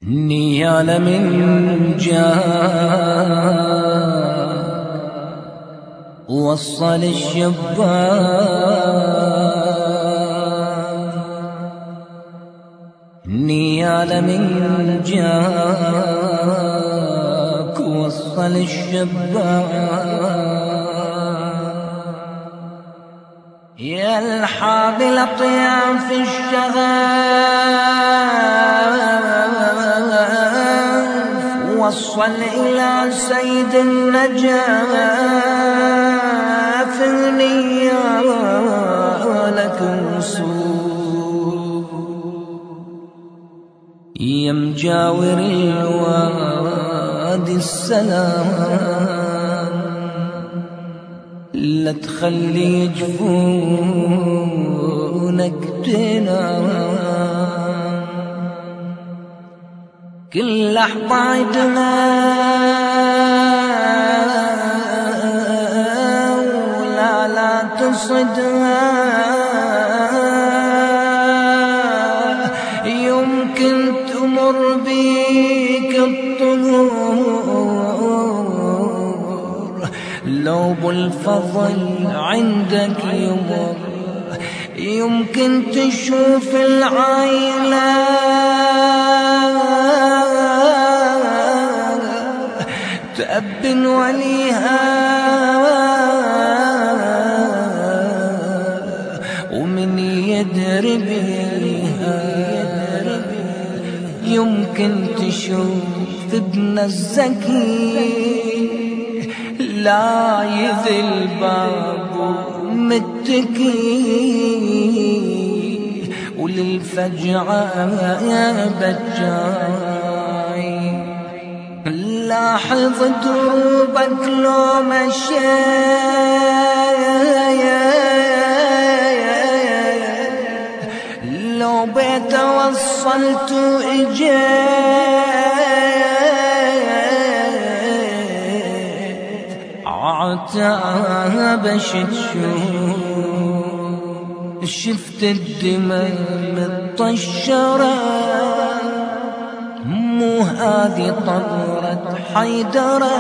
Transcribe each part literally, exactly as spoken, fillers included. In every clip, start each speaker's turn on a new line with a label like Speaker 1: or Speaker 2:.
Speaker 1: النيال من جاء وصل الشباب، النيال من جاك وصل الشباب، يا الحامل اطياف الشغاف وصل إلى سيد النجاف، نيالك وصول يا مجاور الوادي السلام، لا تخلي جفونك تنام، كل حبايبنا ولا لا تصدها، يمكن تمر بيك الطهور لو بالفضل عندك يمر، يمكن تشوف العائلة تأب وليها، ومن يدري بيها يمكن تشوف ابن الزكي لا يذل بابه متكي، وللفجعة يا بجاي لاحظ دروبك لو مشيت، لو بيت وصلت اجيت، عتاب شتشوف شفت الدماء متطشرة، مو هذي طرت حيدرة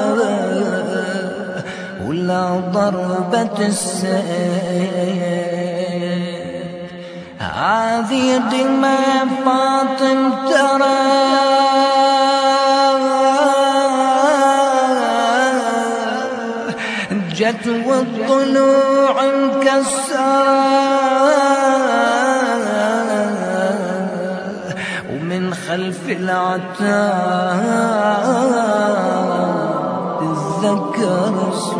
Speaker 1: ولا ضربة السيف، هذي دماء فاطم ترى جت والضلوع مكسرة، ومن خلف العتاب تتذكر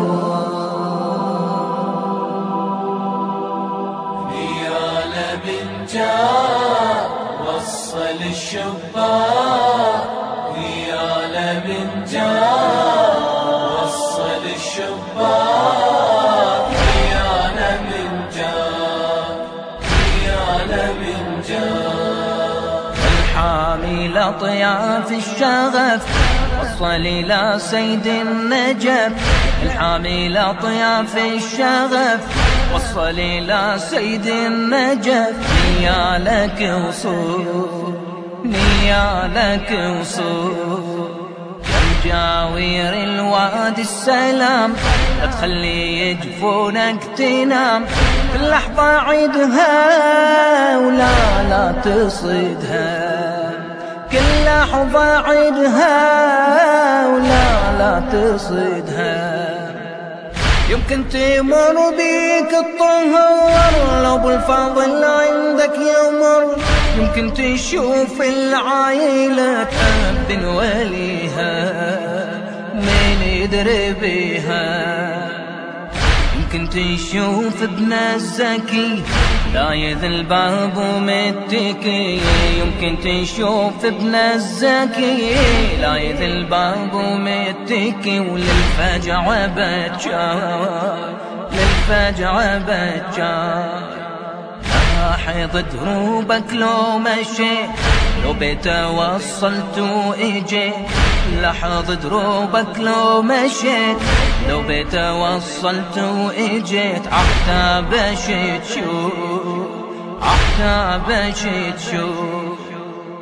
Speaker 1: صواب،
Speaker 2: نيال من جاء وصل الشباب، نيال من جاء وصل الشباب، نيال من جاء نيال من جاء،
Speaker 1: الحامل أطياف الشغف وصل إلى سيد النجف، الحامل أطياف الشغف وصل إلى سيد النجف، نيالك وصول نيالك وصول جاوير الوادي السلام، لا تخلي جفونك تنام، كل لحظة عيدها ولا لا تصيدها، كل لحظة عيدها ولا لا تصيدها، يمكن تمر بيك الطهور لو بالفضل عندك يمر، يمكن تشوف العائلة تأب وليها من يدري بيها، يمكن تشوف ابن الزكي لا يذل بابه متكي، يمكن تشوف ابن الزكي لا يذل بابه متكي، وللفجعة بجاي للفجعة بجاي، لاحظ دروبك لو مشيت، لو بيت وصلت واجيت، لاحظ دروبك لو مشيت، لو بيت وصلت واجيت، عتاب شي تشوف عتاب شي تشوف، شفت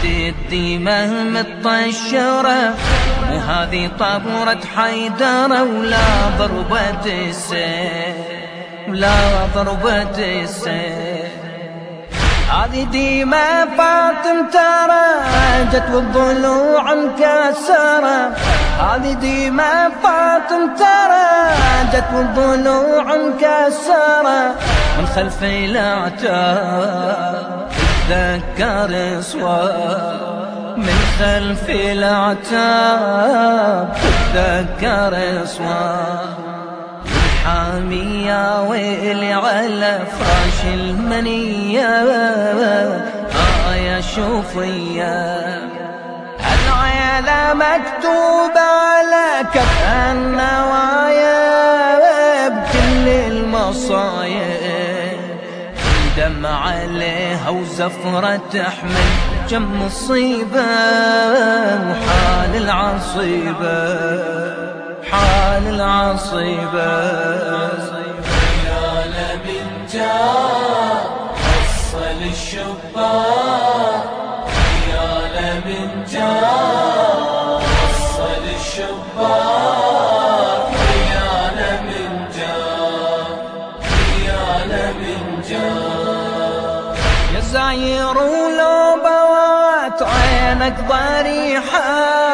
Speaker 1: تهدي الدماء متطشرة، وهذه طبرة حيدرة ولا ضربة السيف، ولا ضربة السيف. هذه دماء فاطم ترى جت والضلوع مكسرة، هذه دماء فاطم ترى جت والضلوع مكسرة، من خلف الأعتاب تذكر صواب، من خلف الأعتاب تذكر صواب. حامي يا ويلي على فراش المنية، آه يا شوفية العيلة مكتوبة على كف النوايا بكل المصايب، دمع عليها وزفرة تحمل كم مصيبة، وحال العصيبة حال العصيبة.
Speaker 2: يا لمن جاء وصل الشباك، يا لمن جاء وصل الشباك، يا لمن جاء يا لمن جاء.
Speaker 1: يا زعير ولو بوات عينك ضريحة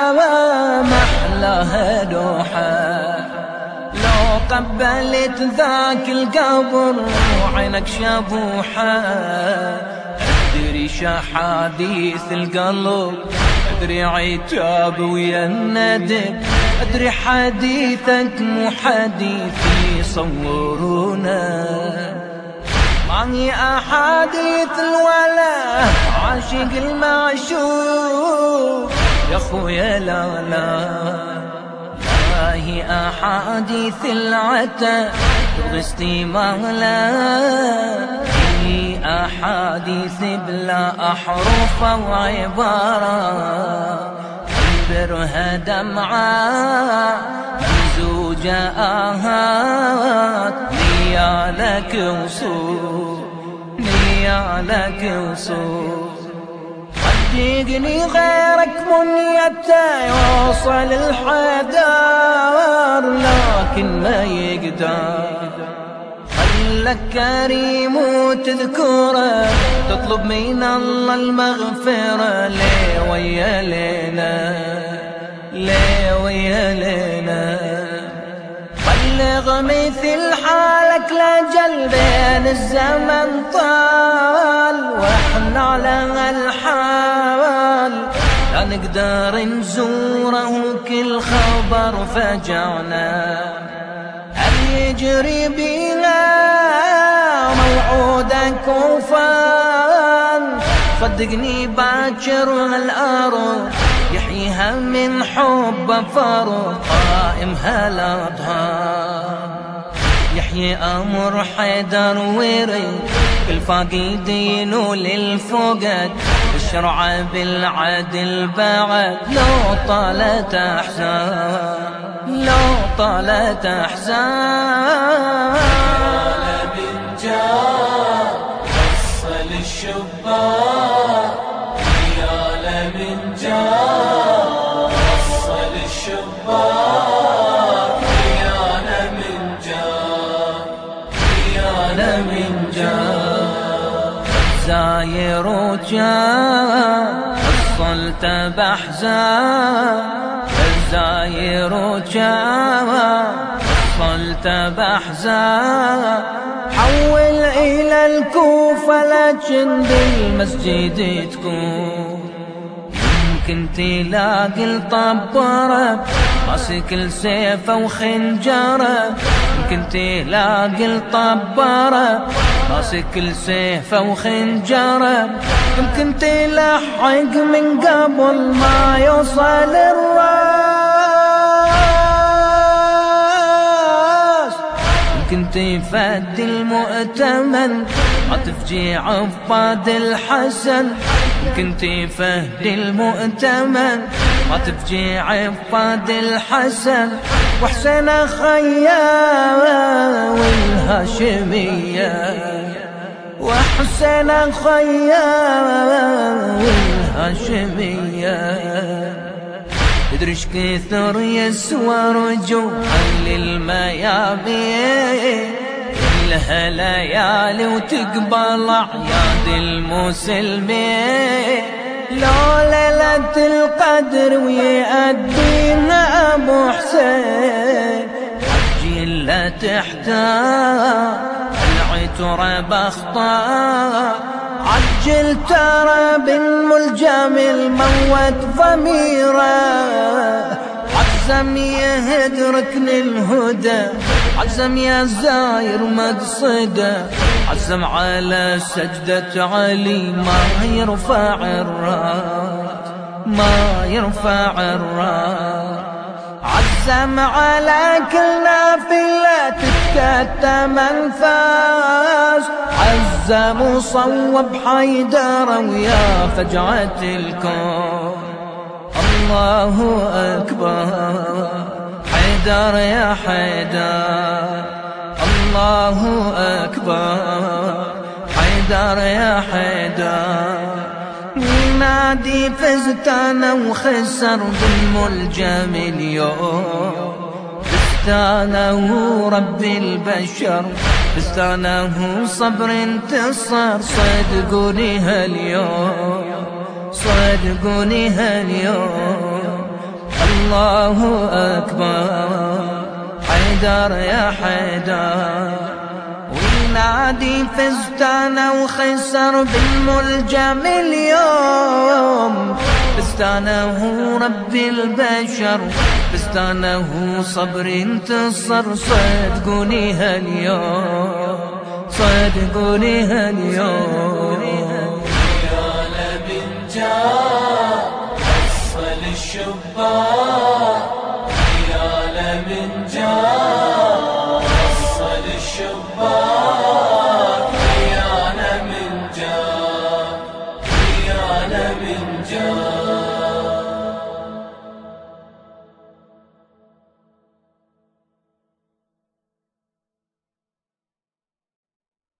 Speaker 1: محلاها دوحة، لو قبلت ذاك القبر وعينك شبوحة، ادري شحاديث القلب، ادري عتاب ويا الندب، ادري حديثك مو حديثي يصورونا، ما هي أحاديث الولا عاشق المعشوق يا خويا، لا لا ما هي أحاديث العتاب تبغي استمالا، هي أحاديث بلا أحرف وعبارة، برها دمعة ممزوجة آهات، نيالك وصول نيالك وصول. صدقني غيرك منيته يوصل الحدار، لكن ما يقدر خلك كريم وتذكره، تطلب من الله المغفرة، ليه ويا لينا ليه ويا لينا. بلغ مثل حالك لجل بين الزمن طال، واحنا على الحال لا نقدر نزوره، كل خبر فجعنا هل يجري بينا موعودك وفان. صدقني باكر الأرض يحييها من حب فرض، قائمها الأطهار يحيي أمر حيدر ورد، الفاقدين وللفقد الشرع بالعدل بعد، لو طالت أحزان لو طالت أحزان.
Speaker 2: يا لمن جاء وصل الشباك، يا لمن جاء وصل الشباك، يا لمن جاء يا لمن جاء.
Speaker 1: زاير وجاء وصلت بأحزان، الزاير وجاء وصلت بأحزان، حول إلى الكوفة لكن بالمسجد تكون، يمكن تلاقي الطبارة ماسك السيف وخنجرة، يمكن تلاقي الطبارة ماسك السيف وخنجرة، يمكن تلحق من قبل ما يوصل الراس، يمكن تفدي المؤتمن ما تفجيع عفاد الحسن، يمكن تفدي المؤتمن ما تفجيع عفاد الحسن، وحسين خيا والهاشمية، وحسين خيا هاشمية. تدري ايش كثر يسوى رجوعا للميابين، لها ليالي وتقبل أعياد المسلمين. لو ليلة القدر ويأدينا أبو حسين، عجل لا تحتار العترة بأخطار، عجل ترى بالملجم الموت ضميره، عزم يهد ركن الهدى، عزم يا زاير مقصده، عزم على سجدة علي ما يرفع الراس، ما يرفع الراس. عزم على كل نافلة تتكتم أنفاس، عزم وصوب حيدر ويا فجعة الكون. الله أكبر حيدر يا حيدر، الله أكبر حيدر يا حيدر. ينادي فزت أنا وخسر بالملجم اليوم، فستانه رب البشر، فستانه صبر انتصر. صدقوني هاليوم، صدقوني هاليوم. الله أكبر حيدر يا حيدر. وينادي فزت أنا وخسر بالملجم اليوم، فستانه رب البشر، فستانه صبر انتصر. صدقوني هاليوم، صدقوني هاليوم.
Speaker 2: يا لبن جاء وصل الشباك، يا لبن جاء وصل الشباك، يا لبن جاء، يا لبن جاء.